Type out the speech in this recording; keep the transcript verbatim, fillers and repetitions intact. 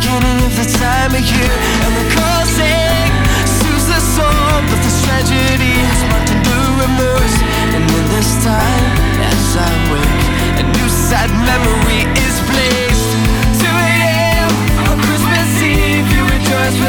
beginning of the time of year, and the causing soothes the soul, but this tragedy has marked a new remorse. And in this time, as I wake, a new sad memory